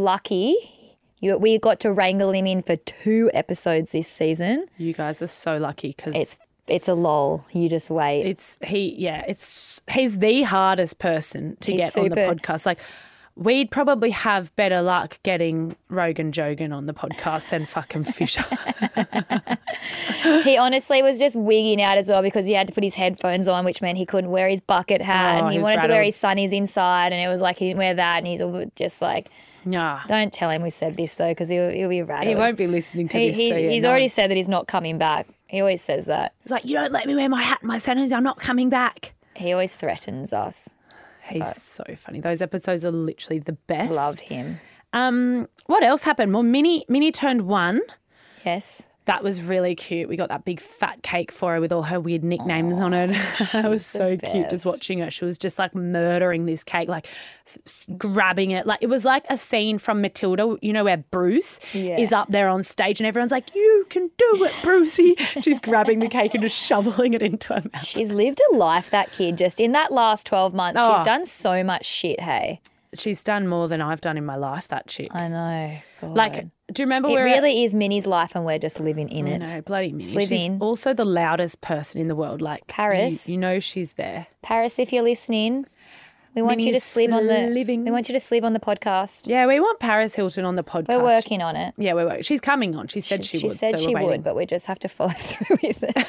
We got to wrangle him in for 2 episodes this season. You guys are so lucky because It's a lull. You just wait. he's the hardest person to He's get on the super- podcast. Like we'd probably have better luck getting Rogan Jogan on the podcast than fucking Fisher. He honestly was just wigging out as well because he had to put his headphones on, which meant he couldn't wear his bucket hat. Oh, and he he was wanted to wear rattled. his sunnies inside, and it was like he didn't wear that, and he's all just like, Nah, don't tell him we said this though, because he'll be rattled. he won't be listening to this. so yeah, He's no. already said that he's not coming back. He always says that. He's like, you don't let me wear my hat and my sandals, I'm not coming back. He always threatens us. He's so funny. Those episodes are literally the best. Loved him. What else happened? Well, Minnie turned 1. Yes. That was really cute. We got that big fat cake for her with all her weird nicknames on it. It was so cute just best. watching her. She was just like murdering this cake, like grabbing it. Like it was like a scene from Matilda, you know, where Bruce is up there on stage and everyone's like, you can do it, Brucey. She's grabbing the cake and just shoveling it into her mouth. She's lived a life, that kid. Just in that last 12 months, Oh. she's done so much shit, hey? She's done more than I've done in my life, that chick. I know. God. Like, do you remember it where really is Minnie's life and we're just living in I it. know, bloody Minnie. Live She's in. also the loudest person in the world. Like Paris. You know she's there. Paris, if you're listening, we want you to Minnie's sleep on the living. We want you to sleep on the podcast. Yeah, we want Paris Hilton on the podcast. We're working on it. Yeah, we're working. She's coming on. She said she would. said so she we're would, waiting. but we just have to follow through with it.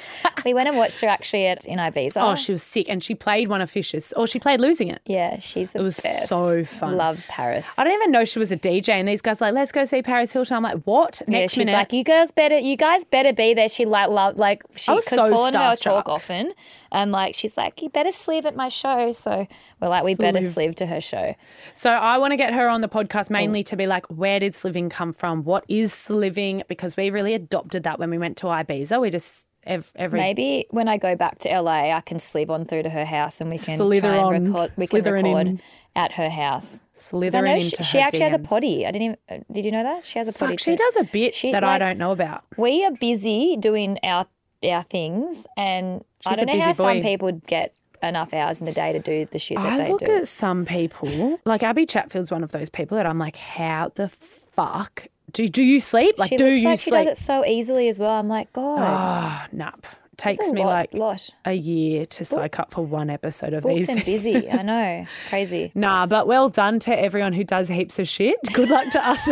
We went and watched her actually in Ibiza. Oh, she was sick, and she played one of Fisher's, or she played Losing It. yeah, she's the It was best. so fun. Love Paris. I don't even know she was a DJ, and these guys were like, let's go see Paris Hilton. I'm like, what? Yeah, Next she's minute, like, you guys better be there. She I was because so Paul and I starstruck. talk often, and like she's like, you better sleeve at my show. So we're like, we better sleeve to her show. So I want to get her on the podcast mainly to be like, where did sliving come from? What is sliving? Because we really adopted that when we went to Ibiza. We just every Maybe when I go back to LA, I can sleeve on through to her house and we can Slither try and on, record. We can slithering record in. at her house. 'Cause I slithering know into she her actually has a DMs. potty. I didn't even. Did you know that she has a potty? Fuck, she too. does a bit She, that I like- don't know about. We are busy doing our things, and I She's a don't know how busy boy. some people get enough hours in the day to do the shit that I they look do. at some people, like Abby Chatfield's one of those people that I'm like, how the fuck do you sleep? Like, She do looks you like she sleep? does it so easily as well. I'm like, God, Oh, nope. Takes it's a me like lot. a year to psych up for one episode of Booked these. and busy. I know, it's crazy. Nah, but well done to everyone who does heaps of shit. Good luck to us.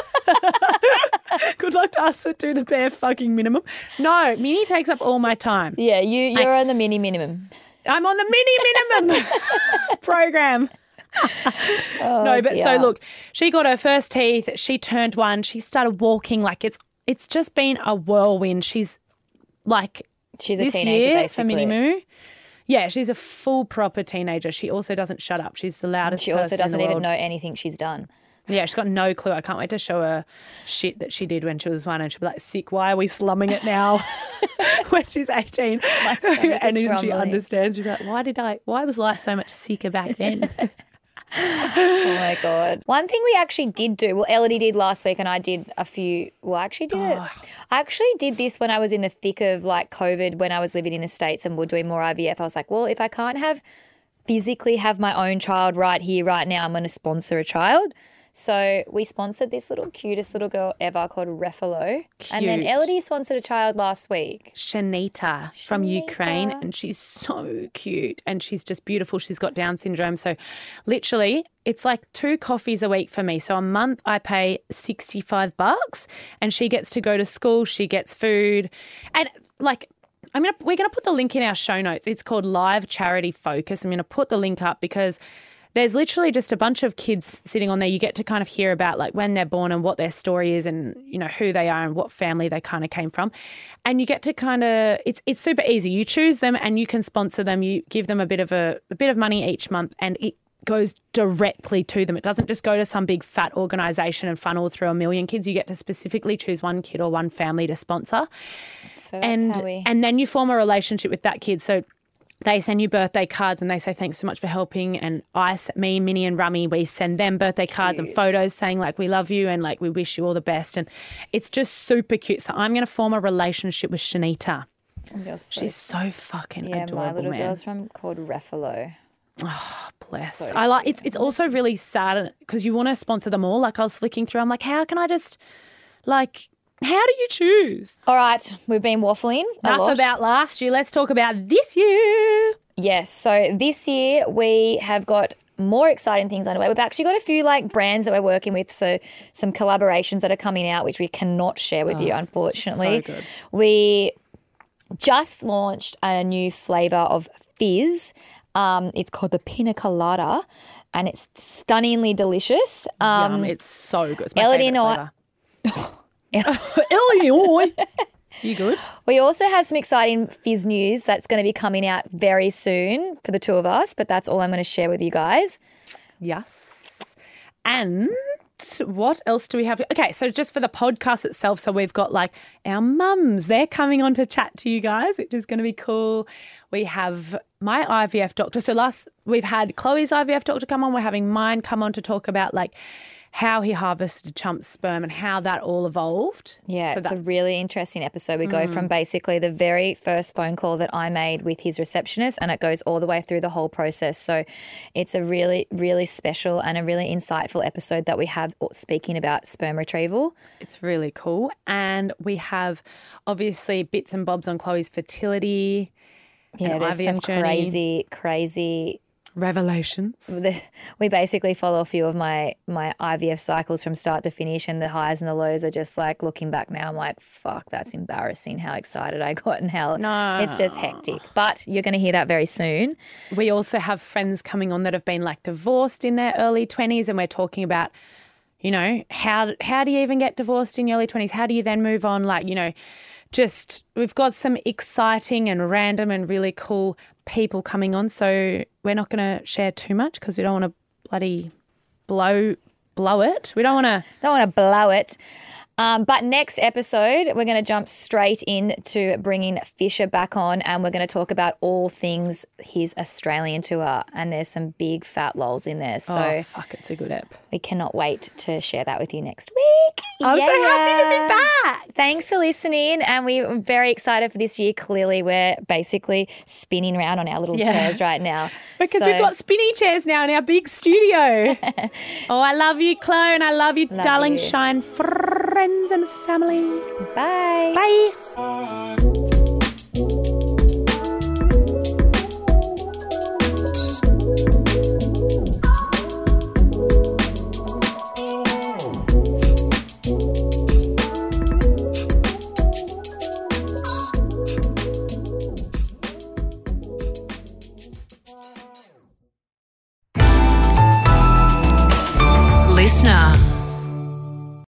Good luck to us that do the bare fucking minimum. No, Minnie takes up all my time. Yeah, you're on the minimum. I'm on the minimum program. No, but so dear. look, she got her first teeth. She turned 1. She started walking like it's just been a whirlwind. She's like She's a this teenager, year basically. for Minnie Moo. Yeah, she's a full proper teenager. She also doesn't shut up. She's the loudest. She also person in doesn't the even world. know anything she's done. Yeah, she's got no clue. I can't wait to show her shit that she did when she was 1 and she'll be like, sick, why are we slumming it now? When she's 18 stomach is and then she grumbling. understands, she'll be like, why was life so much sicker back then? Oh my God. One thing we actually did do, well, Elodie did last week and I did a few, well, I actually did it. I actually did this when I was in the thick of like COVID, when I was living in the States and we're doing more IVF. I was like, well, if I can't physically have my own child right here, right now, I'm going to sponsor a child. So we sponsored this cutest little girl ever called Refalo. And then Cute. Elodie sponsored a child last week. Shanita from Shanita. Ukraine, and she's so cute and she's just beautiful. She's got Down syndrome. So literally it's like 2 coffees a week for me. So a month I pay $65 and she gets to go to school, she gets food. And like we're gonna put the link in our show notes. It's called Live Charity Focus. I'm gonna put the link up because there's literally just a bunch of kids sitting on there. You get to kind of hear about like when they're born and what their story is and, you know, who they are and what family they kind of came from. And you get to kind of, it's super easy. You choose them and you can sponsor them. You give them a bit of money each month and it goes directly to them. It doesn't just go to some big fat organisation and funnel through a million kids. You get to specifically choose one kid or one family to sponsor. So that's how we... And then you form a relationship with that kid. So they send you birthday cards and they say, thanks so much for helping. And me, Minnie and Rummy, we send them birthday cards and photos saying like, we love you and like, we wish you all the best. And it's just super cute. So I'm going to form a relationship with Shanita. She's so fucking adorable, my little man. girl's called Refalo. Oh, bless. So I like it's also really sad because you want to sponsor them all. Like I was flicking through, I'm like, how can I just like, how do you choose? All right, we've been waffling a Enough lot. about last year. Let's talk about this year. Yes, so this year we have got more exciting things underway. We've actually got a few like brands that we're working with, so some collaborations that are coming out which we cannot share with you, unfortunately. So good. We just launched a new flavour of fizz. It's called the Pina Colada and it's stunningly delicious. It's so good. It's my Elodie favourite and I- flavour. Ellie, you good? We also have some exciting fizz news that's going to be coming out very soon for the two of us, but that's all I'm going to share with you guys. Yes. And what else do we have? Okay, so just for the podcast itself, so we've got like our mums, they're coming on to chat to you guys, which is going to be cool. We have my IVF doctor. So we've had Chloe's IVF doctor come on. We're having mine come on to talk about like how he harvested Chump's sperm and how that all evolved. Yeah, So it's a that's- really interesting episode. We go from basically the very first phone call that I made with his receptionist and it goes all the way through the whole process. So it's a really, really special and a really insightful episode that we have speaking about sperm retrieval. It's really cool. And we have obviously bits and bobs on Chloe's fertility. Yeah, and there's IVF some journey. crazy Revelations. we basically follow a few of my IVF cycles from start to finish and the highs and the lows are just like looking back now, I'm like, fuck, that's embarrassing how excited I got and how it's just hectic. But you're going to hear that very soon. We also have friends coming on that have been like divorced in their early 20s and we're talking about, you know, how do you even get divorced in your early 20s? How do you then move on? Like, you know, just we've got some exciting and random and really cool people coming on. So we're not going to share too much because we don't want to bloody blow it. We don't want to blow it. But next episode, we're going to jump straight into bringing Fisher back on and we're going to talk about all things his Australian tour. And there's some big fat lols in there. So it's a good app. we cannot wait to share that with you next week. I'm so happy to be back. Thanks for listening. And we're very excited for this year. Clearly, we're basically spinning around on our little chairs right now. Because we've got spinny chairs now in our big studio. Oh, I love you, Chloe, and I love you, darling you. Shine friends and family. Bye. Bye.